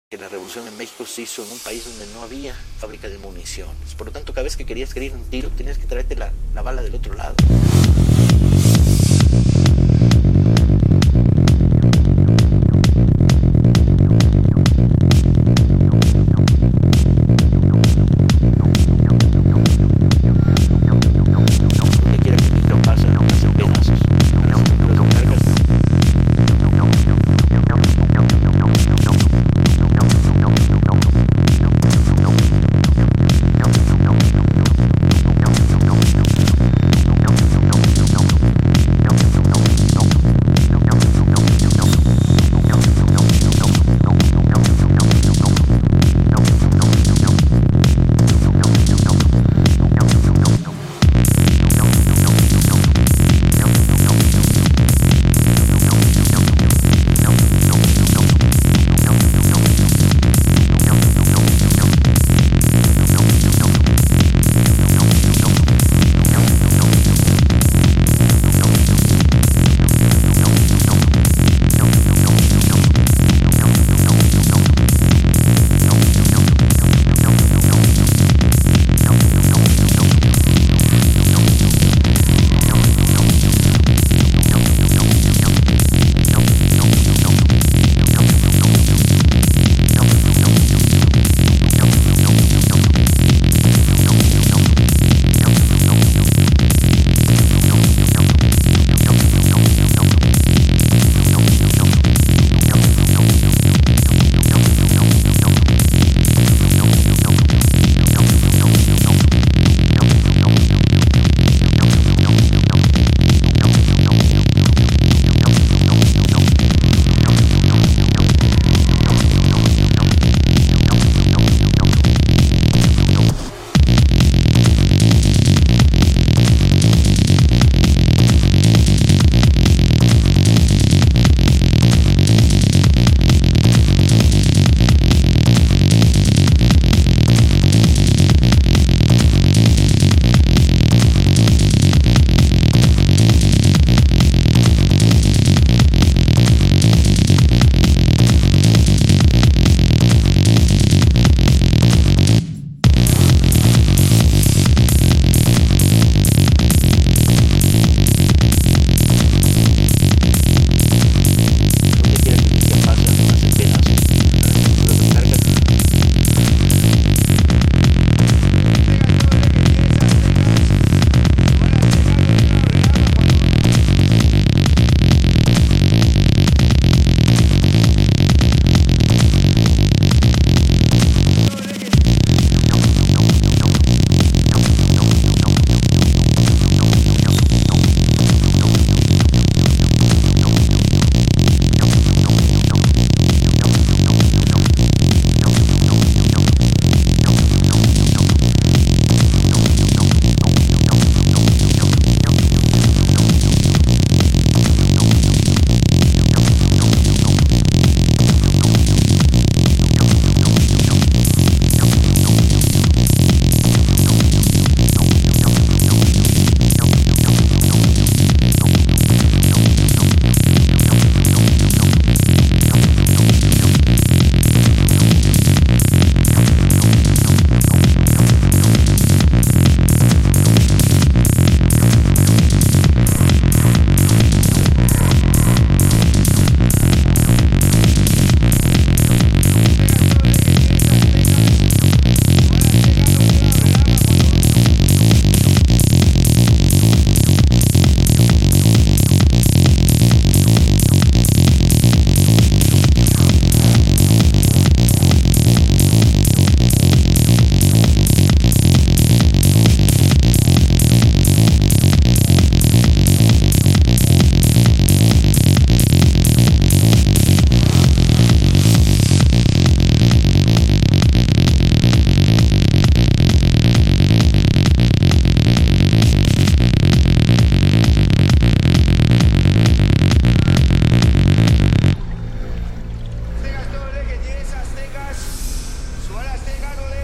Que la revolución en México se hizo en un país donde no había fábrica de municiones. Por lo tanto, cada vez que querías querer un tiro, tenías que traerte la bala del otro lado.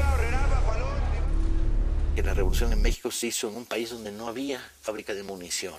Que la revolución en México se hizo en un país donde no había fábrica de munición.